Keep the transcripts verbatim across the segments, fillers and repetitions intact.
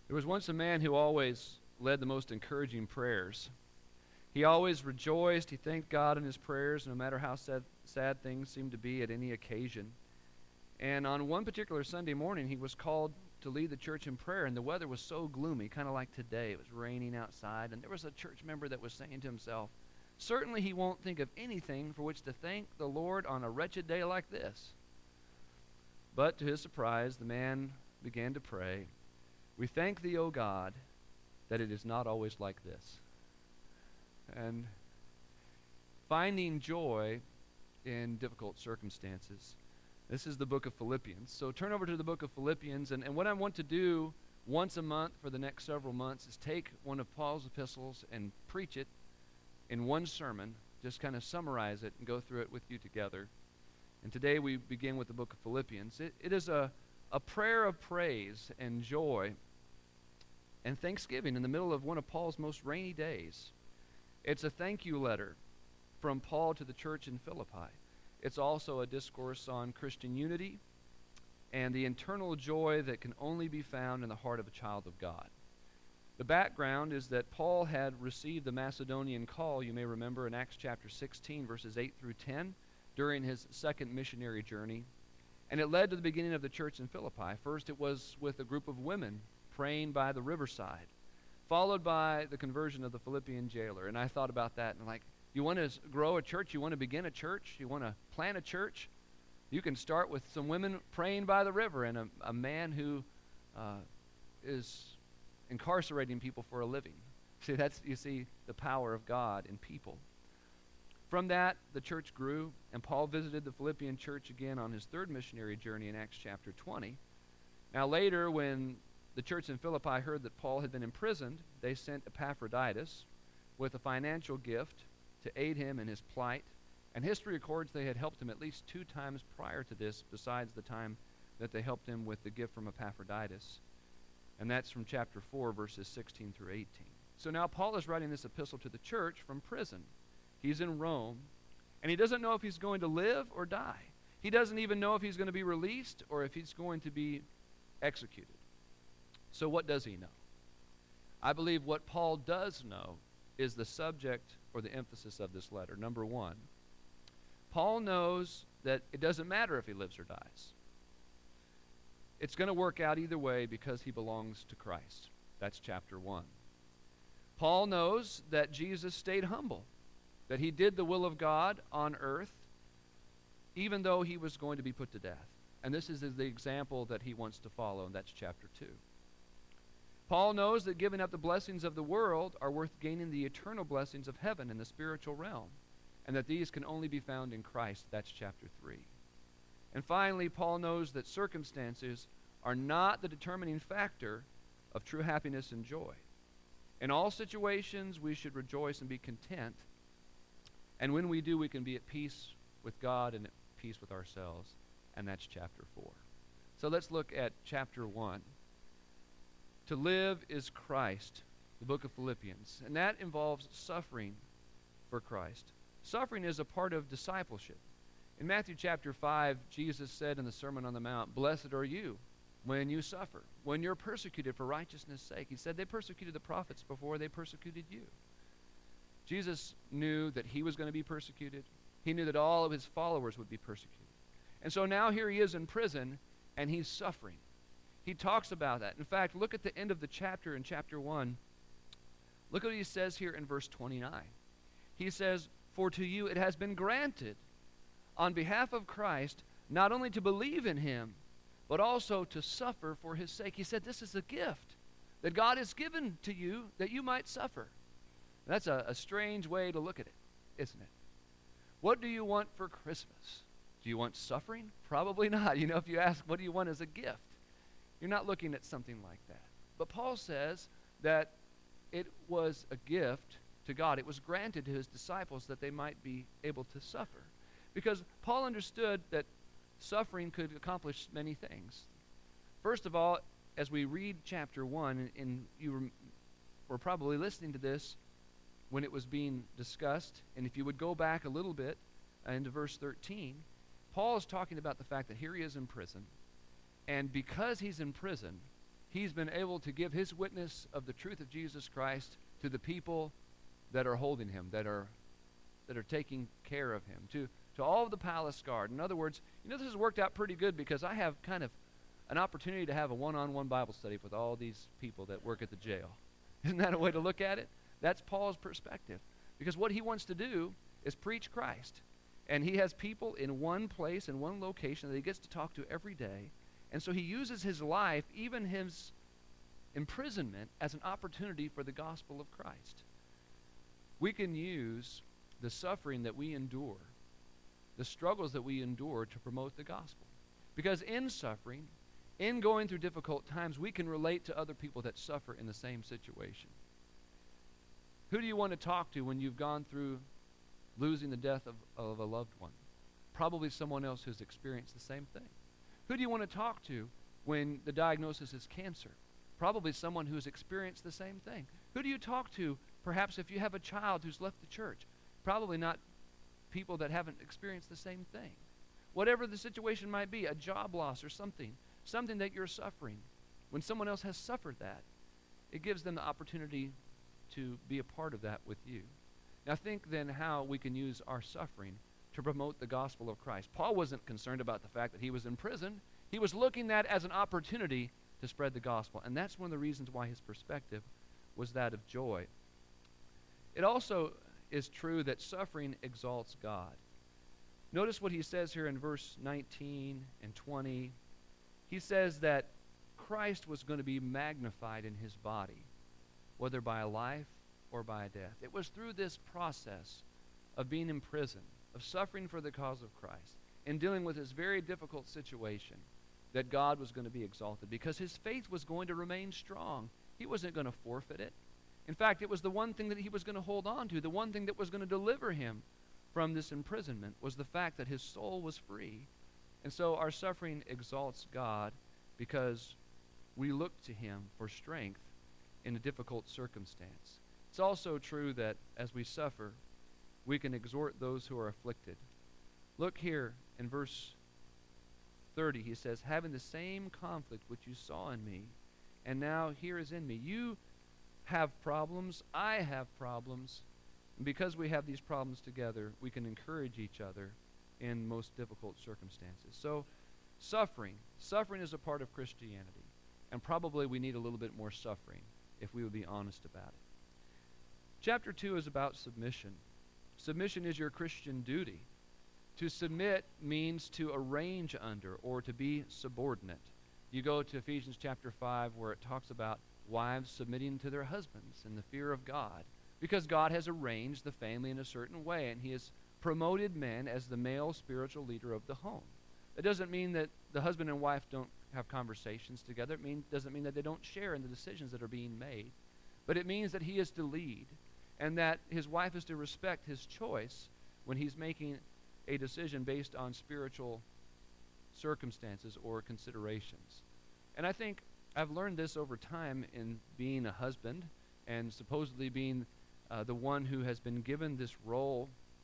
There was once a man who always led the most encouraging prayers. He always rejoiced. He thanked God in his prayers, no matter how sad, sad things seemed to be at any occasion. And on one particular Sunday morning, he was called to lead the church in prayer, and the weather was so gloomy, kind of like today. It was raining outside, and there was a church member that was saying to himself, certainly he won't think of anything for which to thank the Lord on a wretched day like this. But to his surprise, the man began to pray, we thank thee, O God, that it is not always like this. And finding joy in difficult circumstances. This is the book of Philippians. So turn over to the book of Philippians, and, and what I want to do once a month for the next several months is take one of Paul's epistles and preach it in one sermon, just kind of summarize it and go through it with you together. And today we begin with the book of Philippians. It, it is a, a prayer of praise and joy and thanksgiving in the middle of one of Paul's most rainy days. It's a thank you letter from Paul to the church in Philippi. It's also a discourse on Christian unity and the internal joy that can only be found in the heart of a child of God. The background is that Paul had received the Macedonian call, you may remember in Acts chapter sixteen, verses eight through ten, during his second missionary journey. And it led to the beginning of the church in Philippi. First it was with a group of women praying by the riverside, followed by the conversion of the Philippian jailer. And I thought about that, and like, you want to grow a church, you want to begin a church, you want to plant a church, you can start with some women praying by the river and a, a man who uh, is incarcerating people for a living. See, that's, you see the power of God in people. From that, the church grew, and Paul visited the Philippian church again on his third missionary journey in Acts chapter twenty. Now later, when the church in Philippi heard that Paul had been imprisoned, they sent Epaphroditus with a financial gift to aid him in his plight. And history records they had helped him at least two times prior to this, besides the time that they helped him with the gift from Epaphroditus. And that's from chapter four, verses sixteen through eighteen. So now Paul is writing this epistle to the church from prison. He's in Rome, and he doesn't know if he's going to live or die. He doesn't even know if he's going to be released or if he's going to be executed. So what does he know? I believe what Paul does know is the subject or the emphasis of this letter. Number one, Paul knows that it doesn't matter if he lives or dies. It's going to work out either way because he belongs to Christ. That's chapter one. Paul knows that Jesus stayed humble, that he did the will of God on earth, even though he was going to be put to death. And this is the example that he wants to follow, and that's chapter two. Paul knows that giving up the blessings of the world are worth gaining the eternal blessings of heaven in the spiritual realm, and that these can only be found in Christ. That's chapter three. And finally, Paul knows that circumstances are not the determining factor of true happiness and joy. In all situations, we should rejoice and be content, and when we do, we can be at peace with God and at peace with ourselves, and that's chapter four. So let's look at chapter one. To live is Christ, the book of Philippians, and that involves suffering for Christ. Suffering is a part of discipleship. In Matthew chapter five, Jesus said in the Sermon on the Mount, blessed are you when you suffer, when you're persecuted for righteousness' sake. He said they persecuted the prophets before they persecuted you. Jesus knew that he was going to be persecuted. He knew that all of his followers would be persecuted. And so now here he is in prison, and he's suffering. He talks about that. In fact, look at the end of the chapter in chapter one. Look what he says here in verse twenty-nine. He says, for to you it has been granted on behalf of Christ not only to believe in him, but also to suffer for his sake. He said this is a gift that God has given to you that you might suffer. That's a, a strange way to look at it, isn't it? What do you want for Christmas? Do you want suffering? Probably not. You know, if you ask, what do you want as a gift? You're not looking at something like that. But Paul says that it was a gift to God. It was granted to his disciples that they might be able to suffer. Because Paul understood that suffering could accomplish many things. First of all, as we read chapter one, and, and you were, were probably listening to this when it was being discussed, and if you would go back a little bit uh, into verse thirteen, Paul is talking about the fact that here he is in prison, and because he's in prison, he's been able to give his witness of the truth of Jesus Christ to the people that are holding him, that are that are taking care of him, to, to all of the palace guard. In other words, you know, this has worked out pretty good because I have kind of an opportunity to have a one-on-one Bible study with all these people that work at the jail. Isn't that a way to look at it? That's Paul's perspective. Because what he wants to do is preach Christ. And he has people in one place, in one location that he gets to talk to every day. And so he uses his life, even his imprisonment, as an opportunity for the gospel of Christ. We can use the suffering that we endure, the struggles that we endure to promote the gospel. Because in suffering, in going through difficult times, we can relate to other people that suffer in the same situation. Who do you want to talk to when you've gone through losing the death of, of a loved one? Probably someone else who's experienced the same thing. Who do you want to talk to when the diagnosis is cancer? Probably someone who's experienced the same thing. Who do you talk to, perhaps if you have a child who's left the church? Probably not people that haven't experienced the same thing. Whatever the situation might be, a job loss or something, something that you're suffering. When someone else has suffered that, it gives them the opportunity to be a part of that with you. Now think then how we can use our suffering to promote the gospel of Christ. Paul wasn't concerned about the fact that he was in prison. He was looking at it as an opportunity to spread the gospel. And that's one of the reasons why his perspective was that of joy. It also is true that suffering exalts God. Notice what he says here in verse nineteen and twenty. He says that Christ was going to be magnified in his body, whether by a life or by a death. It was through this process of being in prison, of suffering for the cause of Christ, and dealing with this very difficult situation, that God was going to be exalted, because his faith was going to remain strong. He wasn't going to forfeit it. In fact, it was the one thing that he was going to hold on to, the one thing that was going to deliver him from this imprisonment, was the fact that his soul was free. And so our suffering exalts God because we look to him for strength in a difficult circumstance. It's also true that as we suffer, we can exhort those who are afflicted. Look here in verse thirty. He says, having the same conflict which you saw in me, and now here is in me. You have problems, I have problems, and because we have these problems together, we can encourage each other in most difficult circumstances. So suffering, suffering is a part of Christianity, and probably we need a little bit more suffering if we would be honest about it. Chapter two is about submission. Submission is your Christian duty. To submit means to arrange under or to be subordinate. You go to Ephesians chapter five where it talks about wives submitting to their husbands in the fear of God, because God has arranged the family in a certain way, and he has promoted men as the male spiritual leader of the home. That doesn't mean that the husband and wife don't have conversations together. It mean, doesn't mean that they don't share in the decisions that are being made. But it means that he is to lead, and that his wife is to respect his choice when he's making a decision based on spiritual circumstances or considerations. And I think I've learned this over time in being a husband and supposedly being uh, the one who has been given this role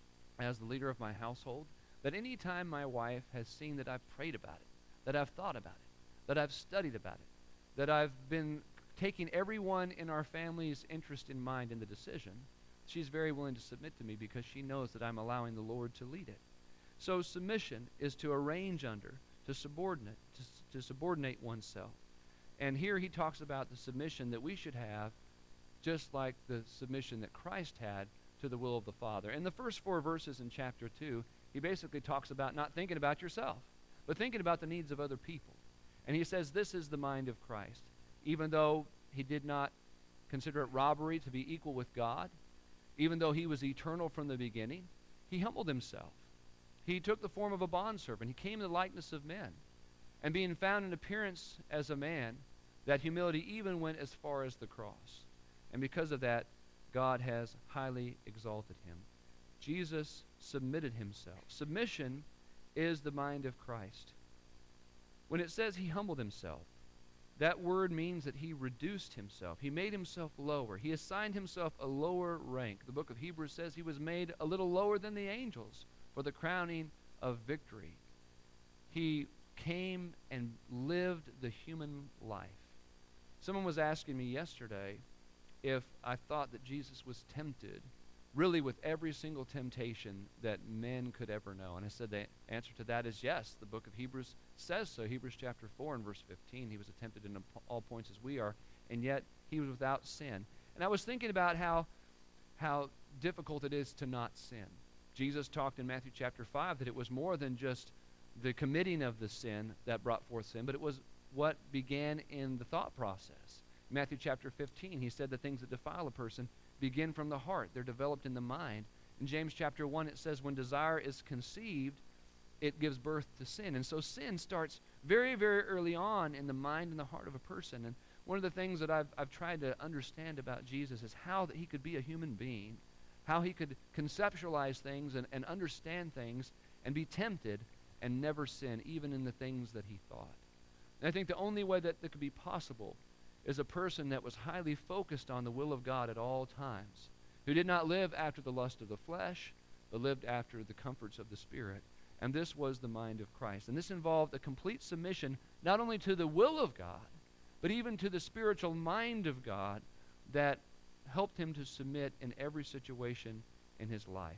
as the leader of my household, that any time my wife has seen that I've prayed about it, that I've thought about it, that I've studied about it, that I've been taking everyone in our family's interest in mind in the decision, she's very willing to submit to me because she knows that I'm allowing the Lord to lead it. So submission is to arrange under, to subordinate, to, to subordinate oneself. And here he talks about the submission that we should have, just like the submission that Christ had to the will of the Father. In the first four verses in chapter two, he basically talks about not thinking about yourself, but thinking about the needs of other people. And he says this is the mind of Christ. Even though he did not consider it robbery to be equal with God, even though he was eternal from the beginning, he humbled himself. He took the form of a bondservant. He came in the likeness of men. And being found in appearance as a man, that humility even went as far as the cross. And because of that, God has highly exalted him. Jesus submitted himself. Submission is the mind of Christ. When it says he humbled himself, that word means that he reduced himself. He made himself lower. He assigned himself a lower rank. The book of Hebrews says he was made a little lower than the angels for the crowning of victory. He came and lived the human life. Someone was asking me yesterday if I thought that Jesus was tempted really with every single temptation that men could ever know. And I said the answer to that is yes. The book of Hebrews says so. Hebrews chapter four and verse fifteen. He was tempted in all points as we are, and yet he was without sin. And I was thinking about how how difficult it is to not sin. Jesus talked in Matthew chapter five that it was more than just the committing of the sin that brought forth sin, but it was what began in the thought process. In Matthew chapter fifteen, he said the things that defile a person begin from the heart. They're developed in the mind. In James chapter one, it says when desire is conceived, it gives birth to sin. And so sin starts very, very early on in the mind and the heart of a person. And one of the things that I've, I've tried to understand about Jesus is how that he could be a human being, how he could conceptualize things and, and understand things and be tempted and never sin, even in the things that he thought. And I think the only way that that could be possible is a person that was highly focused on the will of God at all times, who did not live after the lust of the flesh, but lived after the comforts of the Spirit. And this was the mind of Christ. And this involved a complete submission not only to the will of God, but even to the spiritual mind of God that helped him to submit in every situation in his life.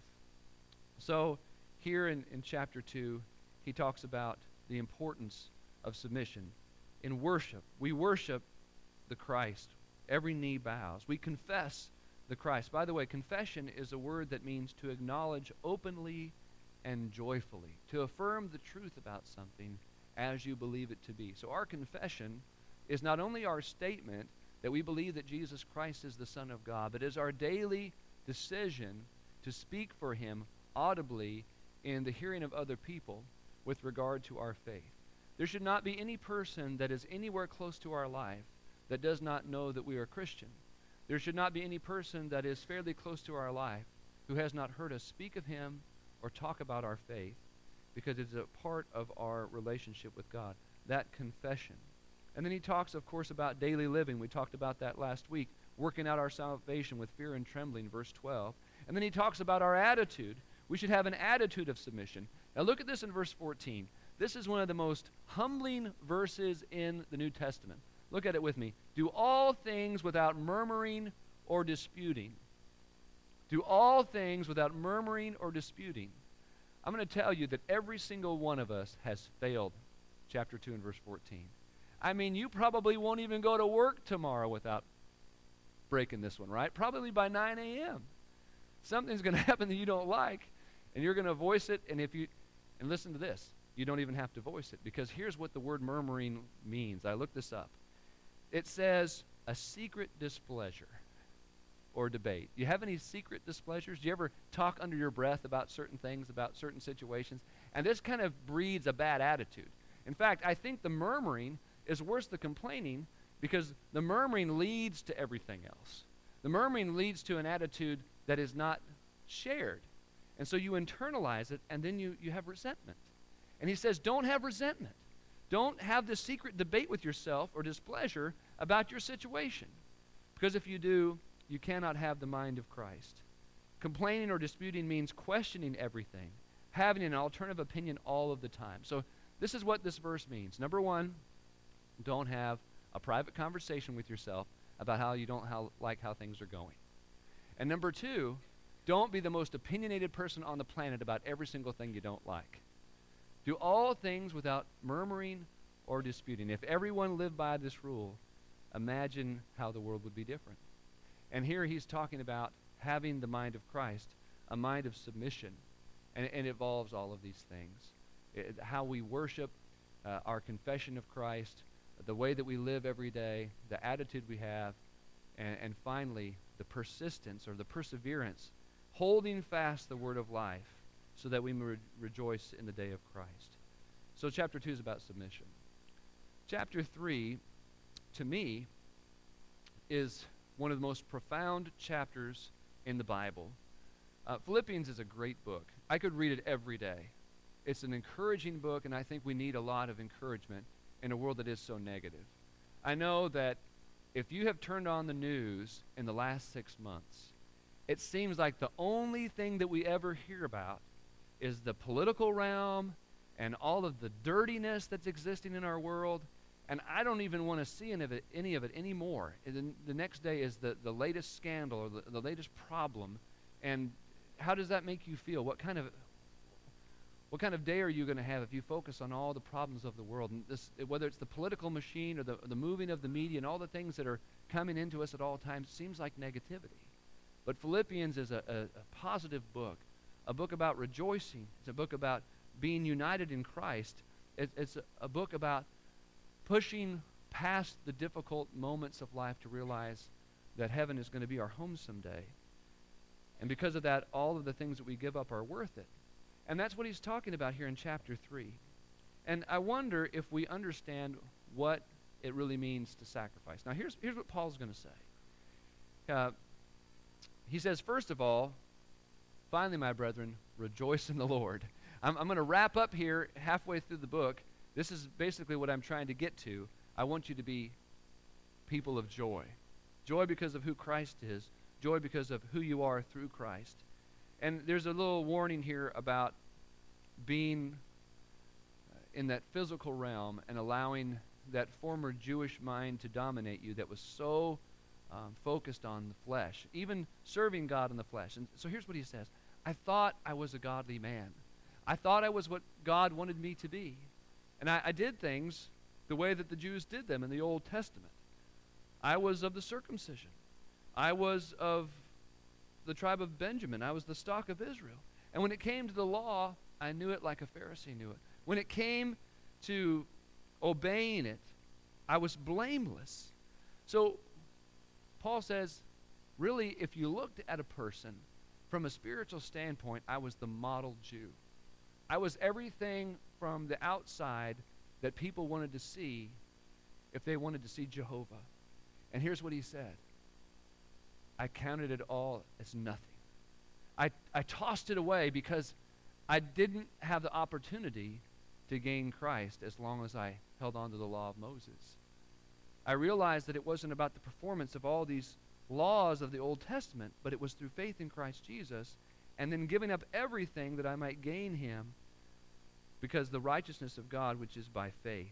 So here in, in chapter two, he talks about the importance of submission. In worship, we worship the Christ. Every knee bows. We confess the Christ. By the way, confession is a word that means to acknowledge openly and joyfully, to affirm the truth about something as you believe it to be. So our confession is not only our statement that we believe that Jesus Christ is the Son of God, but is our daily decision to speak for him audibly in the hearing of other people with regard to our faith. There should not be any person that is anywhere close to our life that does not know that we are Christian. There should not be any person that is fairly close to our life who has not heard us speak of him or talk about our faith, because it's a part of our relationship with God, that confession. And then he talks, of course, about daily living. We talked about that last week, working out our salvation with fear and trembling, verse twelve. And then he talks about our attitude. We should have an attitude of submission. Now look at this in verse fourteen. This is one of the most humbling verses in the New Testament. Look at it with me. Do all things without murmuring or disputing. Do all things without murmuring or disputing. I'm going to tell you that every single one of us has failed. Chapter two and verse fourteen. I mean, you probably won't even go to work tomorrow without breaking this one, right? Probably by nine a.m. Something's going to happen that you don't like, and you're going to voice it, and if you, and listen to this, you don't even have to voice it, because here's what the word murmuring means. I looked this up. It says a secret displeasure or debate. Do you have any secret displeasures? Do you ever talk under your breath about certain things, about certain situations? And this kind of breeds a bad attitude. In fact, I think the murmuring is worse than complaining, because the murmuring leads to everything else. The murmuring leads to an attitude that is not shared. And so you internalize it, and then you, you have resentment. And he says, don't have resentment. Don't have this secret debate with yourself or displeasure about your situation. Because if you do, you cannot have the mind of Christ. Complaining or disputing means questioning everything, having an alternative opinion all of the time. So this is what this verse means. Number one, don't have a private conversation with yourself about how you don't how, like how things are going. And number two, don't be the most opinionated person on the planet about every single thing you don't like. Do all things without murmuring or disputing. If everyone lived by this rule, imagine how the world would be different. And here he's talking about having the mind of Christ, a mind of submission, and, and it involves all of these things. It, how we worship, uh, our confession of Christ, the way that we live every day, the attitude we have, and, and finally, the persistence or the perseverance, holding fast the word of life so that we may re- rejoice in the day of Christ. So chapter two is about submission. Chapter three, to me, is one of the most profound chapters in the Bible. Uh, Philippians is a great book. I could read it every day. It's an encouraging book, and I think we need a lot of encouragement in a world that is so negative. I know that if you have turned on the news in the last six months, it seems like the only thing that we ever hear about is the political realm and all of the dirtiness that's existing in our world, And I don't even want to see any of it, any of it anymore. And then the next day is the, the latest scandal or the, the latest problem. And how does that make you feel? What kind of what kind of day are you going to have if you focus on all the problems of the world? And this, whether it's the political machine or the, the moving of the media and all the things that are coming into us at all times, seems like negativity. But Philippians is a, a, a positive book, a book about rejoicing. It's a book about being united in Christ. It, it's a, a book about pushing past the difficult moments of life to realize that heaven is going to be our home someday. And because of that, all of the things that we give up are worth it. And that's what he's talking about here in chapter three. And I wonder if we understand what it really means to sacrifice. Now, here's, here's what Paul's going to say. Uh, he says, first of all, finally, my brethren, rejoice in the Lord. I'm, I'm going to wrap up here halfway through the book. This is basically what I'm trying to get to. I want you to be people of joy. Joy because of who Christ is. Joy because of who you are through Christ. And there's a little warning here about being in that physical realm and allowing that former Jewish mind to dominate you that was so um, focused on the flesh, even serving God in the flesh. And so here's what he says. I thought I was a godly man. I thought I was what God wanted me to be. And I, I did things the way that the Jews did them in the Old Testament. I was of the circumcision. I was of the tribe of Benjamin. I was the stock of Israel. And when it came to the law, I knew it like a Pharisee knew it. When it came to obeying it, I was blameless. So Paul says, really, if you looked at a person from a spiritual standpoint, I was the model Jew. I was everything from the outside that people wanted to see if they wanted to see Jehovah. And here's what he said. I counted it all as nothing. I, I tossed it away because I didn't have the opportunity to gain Christ as long as I held on to the law of Moses. I realized that it wasn't about the performance of all these laws of the Old Testament, but it was through faith in Christ Jesus and then giving up everything that I might gain him because the righteousness of God, which is by faith.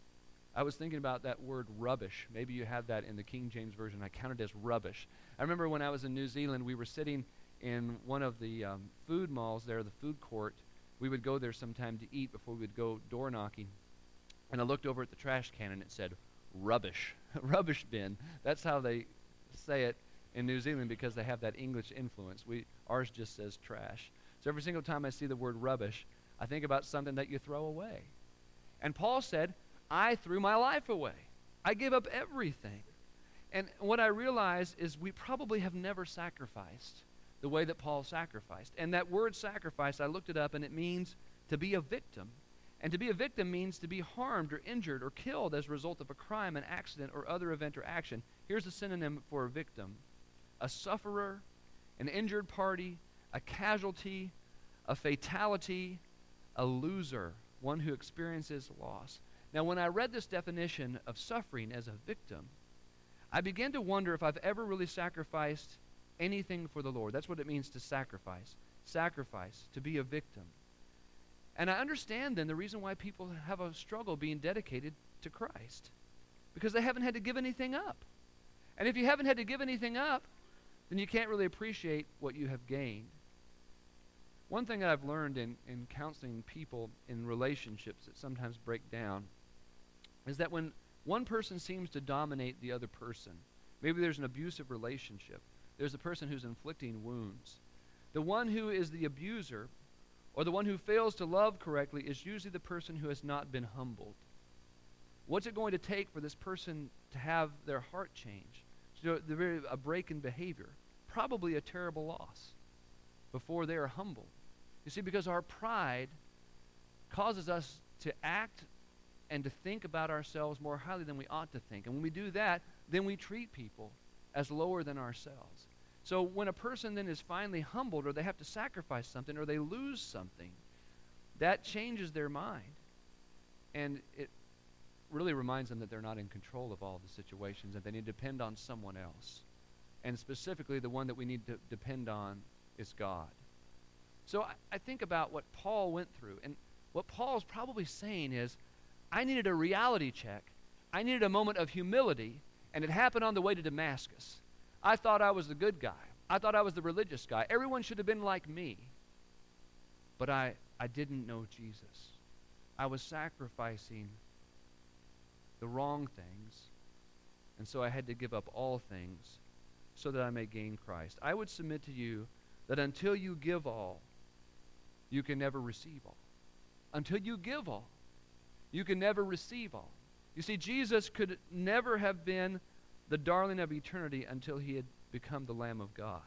I was thinking about that word rubbish. Maybe you have that in the King James Version. I count it as rubbish. I remember when I was in New Zealand, we were sitting in one of the um, food malls there, the food court. We would go there sometime to eat before we would go door knocking. And I looked over at the trash can and it said, rubbish, rubbish bin. That's how they say it in New Zealand because they have that English influence. We Ours just says trash. So every single time I see the word rubbish, I think about something that you throw away. And Paul said, I threw my life away. I gave up everything. And what I realize is we probably have never sacrificed the way that Paul sacrificed. And that word sacrifice, I looked it up, and it means to be a victim. And to be a victim means to be harmed or injured or killed as a result of a crime, an accident, or other event or action. Here's a synonym for a victim. A sufferer, an injured party, a casualty, a fatality, a loser, one who experiences loss. Now, when I read this definition of suffering as a victim, I began to wonder if I've ever really sacrificed anything for the Lord. That's what it means to sacrifice. Sacrifice, to be a victim. And I understand then the reason why people have a struggle being dedicated to Christ. Because they haven't had to give anything up. And if you haven't had to give anything up, then you can't really appreciate what you have gained. One thing that I've learned in, in counseling people in relationships that sometimes break down is that when one person seems to dominate the other person, maybe there's an abusive relationship, there's a person who's inflicting wounds. The one who is the abuser or the one who fails to love correctly is usually the person who has not been humbled. What's it going to take for this person to have their heart change? So the, a break in behavior, probably a terrible loss before they are humbled. You see, because our pride causes us to act and to think about ourselves more highly than we ought to think. And when we do that, then we treat people as lower than ourselves. So when a person then is finally humbled or they have to sacrifice something or they lose something, that changes their mind. And it really reminds them that they're not in control of all the situations, that they need to depend on someone else. And specifically, the one that we need to depend on is God. So I, I think about what Paul went through, and what Paul's probably saying is, I needed a reality check I needed a moment of humility, and it happened on the way to Damascus. I thought I was the good guy. I thought I was the religious guy. Everyone should have been like me. But I, I didn't know Jesus. I was sacrificing the wrong things, and so I had to give up all things so that I may gain Christ. I would submit to you that until you give all, you can never receive all. Until you give all, you can never receive all. You see, Jesus could never have been the darling of eternity until he had become the Lamb of God.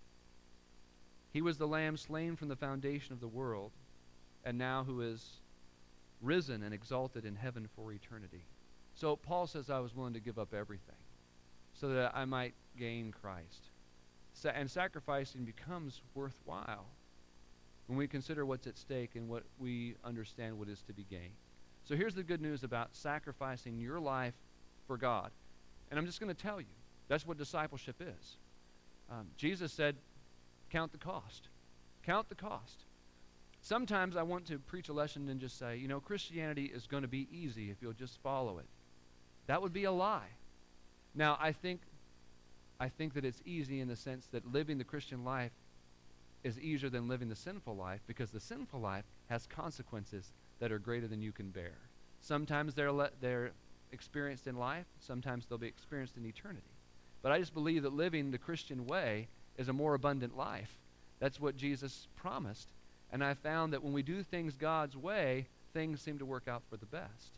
He was the Lamb slain from the foundation of the world, and now who is risen and exalted in heaven for eternity. So Paul says, I was willing to give up everything so that I might gain Christ. Sa- and sacrificing becomes worthwhile when we consider what's at stake and what we understand what is to be gained. So here's the good news about sacrificing your life for God. And I'm just going to tell you, that's what discipleship is. Um, Jesus said, count the cost. Count the cost. Sometimes I want to preach a lesson and just say, you know, Christianity is going to be easy if you'll just follow it. That would be a lie. Now, I think, I think that it's easy in the sense that living the Christian life is easier than living the sinful life, because the sinful life has consequences that are greater than you can bear. Sometimes they're le- they're experienced in life, sometimes they'll be experienced in eternity. But I just believe that living the Christian way is a more abundant life. That's what Jesus promised. And I found that when we do things God's way, things seem to work out for the best.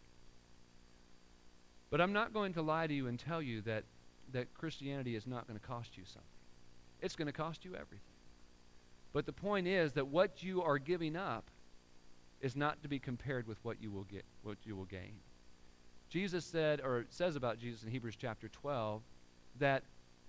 But I'm not going to lie to you and tell you that, that Christianity is not going to cost you something. It's going to cost you everything. But the point is that what you are giving up is not to be compared with what you will get, what you will gain. Jesus said, or it says about Jesus in Hebrews chapter twelve, that,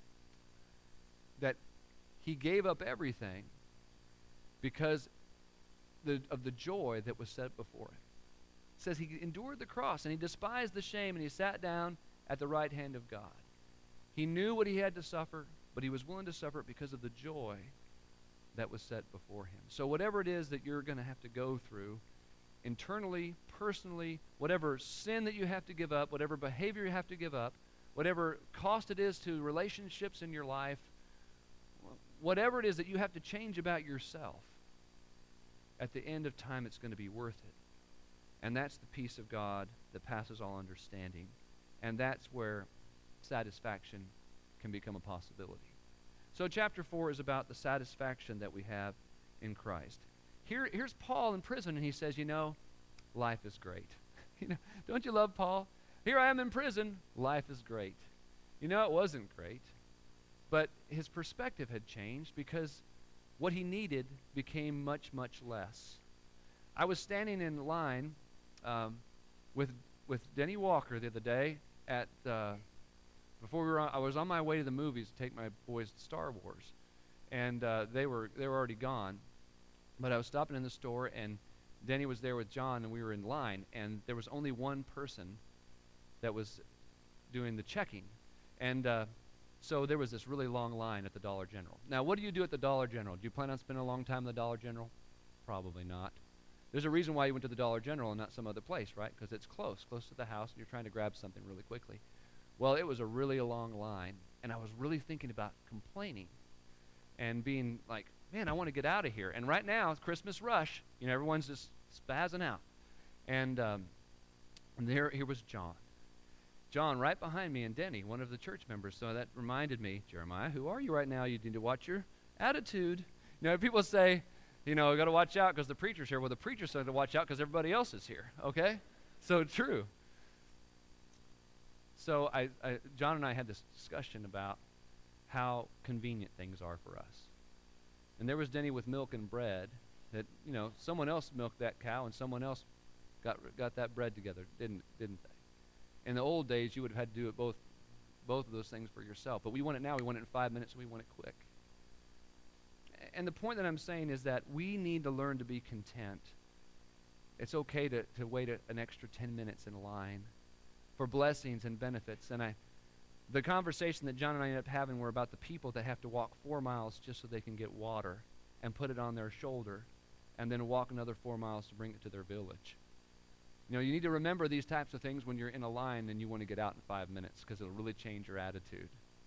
that he gave up everything because the, of the joy that was set before him. It says he endured the cross and he despised the shame and he sat down at the right hand of God. He knew what he had to suffer, but he was willing to suffer it because of the joy that was set before him. So whatever it is that you're going to have to go through, internally, personally, whatever sin that you have to give up, whatever behavior you have to give up, whatever cost it is to relationships in your life, whatever it is that you have to change about yourself, at the end of time it's going to be worth it. And that's the peace of God that passes all understanding. And that's where satisfaction can become a possibility. So chapter four is about the satisfaction that we have in Christ. Here, here's Paul in prison, and he says, you know, life is great. You know, don't you love Paul? Here I am in prison. Life is great. You know, it wasn't great, but his perspective had changed because what he needed became much, much less. I was standing in line um, with with Denny Walker the other day at uh, before we were on, I was on my way to the movies to take my boys to Star Wars, and uh, they were they were already gone, but I was stopping in the store and Denny was there with John and we were in line, and there was only one person that was doing the checking, and uh, so there was this really long line at the Dollar General. Now, what do you do at the Dollar General? Do you plan on spending a long time at the Dollar General? Probably not. There's a reason why you went to the Dollar General and not some other place, right? Because it's close, close to the house, and you're trying to grab something really quickly. Well, it was a really long line, and I was really thinking about complaining and being like, man, I want to get out of here. And right now, it's Christmas rush. You know, everyone's just spazzing out. And, um, and there, here was John. John right behind me and Denny, one of the church members. So that reminded me, Jeremiah, who are you right now? You need to watch your attitude. You know, people say, you know, got to watch out because the preacher's here. Well, the preacher's going to watch out because everybody else is here, okay? So true. So I, I, John and I had this discussion about how convenient things are for us. And there was Denny with milk and bread that, you know, someone else milked that cow and someone else got got that bread together, didn't didn't they? In the old days, you would have had to do it both, both of those things for yourself. But we want it now. We want it in five minutes, and we want it quick. And the point that I'm saying is that we need to learn to be content. It's okay to, to wait a, an extra ten minutes in line for blessings and benefits. And I, the conversation that John and I ended up having were about the people that have to walk four miles just so they can get water and put it on their shoulder and then walk another four miles to bring it to their village. You know, you need to remember these types of things when you're in a line and you want to get out in five minutes because it'll really change your attitude.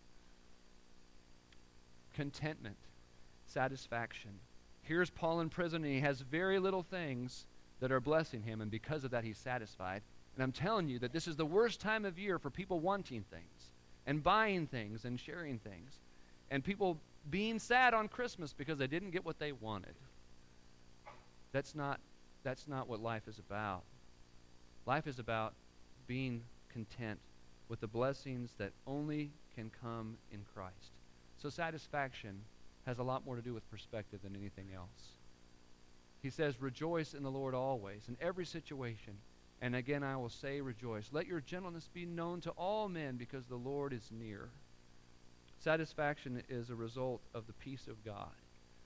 Contentment, satisfaction. Here's Paul in prison, and he has very little things that are blessing him, and because of that, he's satisfied. And I'm telling you that this is the worst time of year for people wanting things and buying things and sharing things, and people being sad on Christmas because they didn't get what they wanted. That's not, that's not what life is about. Life is about being content with the blessings that only can come in Christ. So satisfaction has a lot more to do with perspective than anything else. He says, rejoice in the Lord always, in every situation. And again, I will say rejoice. Let your gentleness be known to all men, because the Lord is near. Satisfaction is a result of the peace of God.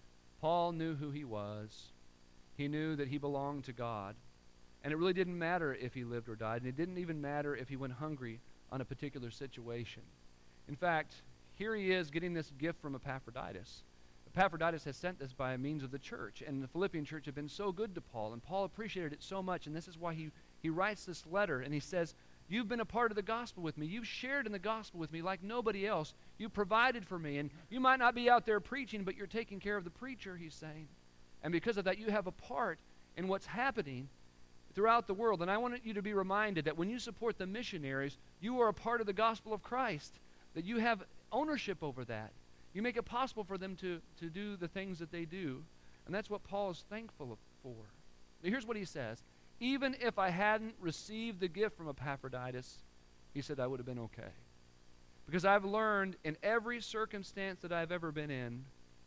Paul knew who he was. He knew that he belonged to God. And it really didn't matter if he lived or died. And it didn't even matter if he went hungry on a particular situation. In fact, here he is getting this gift from Epaphroditus. Epaphroditus has sent this by means of the church. And the Philippian church had been so good to Paul. And Paul appreciated it so much. And this is why he, he writes this letter. And he says, you've been a part of the gospel with me. You've shared in the gospel with me like nobody else. You provided for me. And you might not be out there preaching, but you're taking care of the preacher, he's saying. And because of that, you have a part in what's happening throughout the world. And I want you to be reminded that when you support the missionaries, you are a part of the gospel of Christ, that you have ownership over that. You make it possible for them to, to do the things that they do. And that's what Paul is thankful for. Now, here's what he says. Even if I hadn't received the gift from Epaphroditus, he said I would have been okay. Because I've learned in every circumstance that I've ever been in,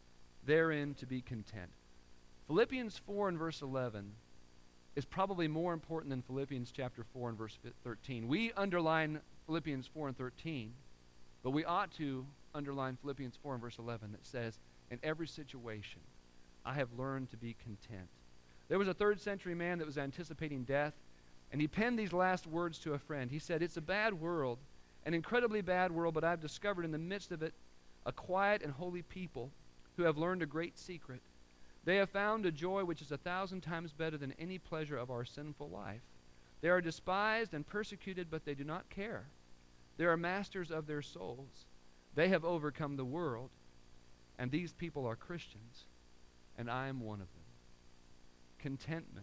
therein to be content. Philippians four and verse eleven is probably more important than Philippians chapter four and verse thirteen. We underline Philippians four and thirteen, but we ought to underline Philippians four and verse eleven that says, in every situation, I have learned to be content. There was a third century man that was anticipating death, and he penned these last words to a friend. He said, it's a bad world, an incredibly bad world, but I've discovered in the midst of it a quiet and holy people who have learned a great secret. They have found a joy which is a thousand times better than any pleasure of our sinful life. They are despised and persecuted, but they do not care. They are masters of their souls. They have overcome the world, and these people are Christians, and I am one of them. Contentment.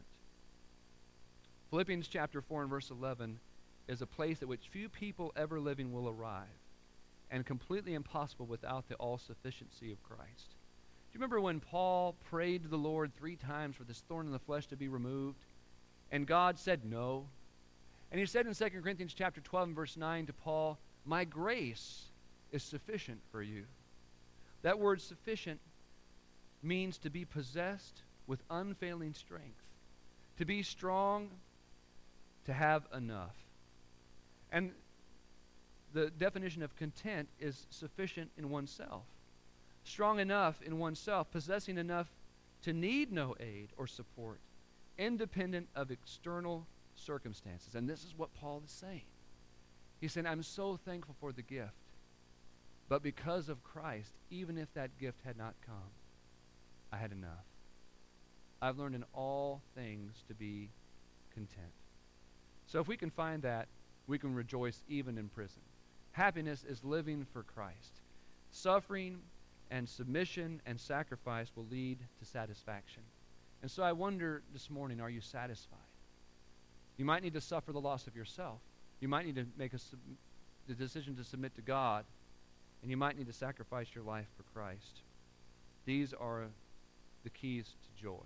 Philippians chapter four and verse eleven is a place at which few people ever living will arrive, and completely impossible without the all-sufficiency of Christ. Do you remember when Paul prayed to the Lord three times for this thorn in the flesh to be removed? And God said no. And he said in Second Corinthians chapter twelve and verse nine to Paul, my grace is sufficient for you. That word sufficient means to be possessed with unfailing strength, to be strong, to have enough. And the definition of content is sufficient in oneself. Strong enough in oneself, possessing enough to need no aid or support, independent of external circumstances. And this is what Paul is saying. He's saying, I'm so thankful for the gift, but because of Christ, even if that gift had not come, I had enough. I've learned in all things to be content. So if we can find that, we can rejoice even in prison. Happiness is living for Christ. Suffering and submission and sacrifice will lead to satisfaction. And so I wonder this morning, are you satisfied? You might need to suffer the loss of yourself. You might need to make a sub- the decision to submit to God, and you might need to sacrifice your life for Christ. These are the keys to joy.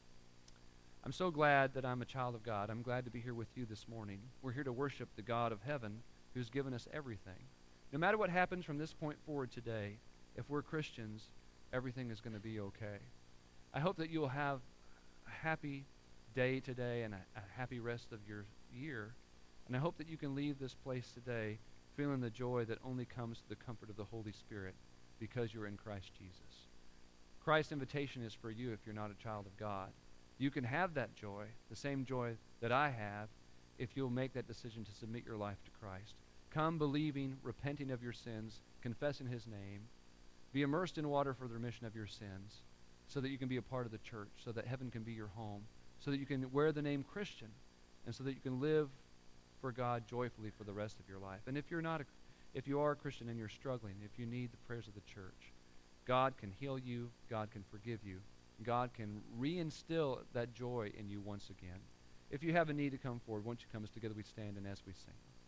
I'm so glad that I'm a child of God. I'm glad to be here with you this morning. We're here to worship the God of heaven who's given us everything. No matter what happens from this point forward today, if we're Christians, everything is going to be okay. I hope that you'll have a happy day today and a, a happy rest of your year. And I hope that you can leave this place today feeling the joy that only comes to the comfort of the Holy Spirit because you're in Christ Jesus. Christ's invitation is for you if you're not a child of God. You can have that joy, the same joy that I have, if you'll make that decision to submit your life to Christ. Come believing, repenting of your sins, confessing his name, be immersed in water for the remission of your sins, so that you can be a part of the church, so that heaven can be your home, so that you can wear the name Christian, and so that you can live for God joyfully for the rest of your life. And if you're not a, if you are a Christian and you're struggling, if you need the prayers of the church, God can heal you, God can forgive you, God can reinstill that joy in you once again. If you have a need to come forward, won't you come as together we stand and as we sing.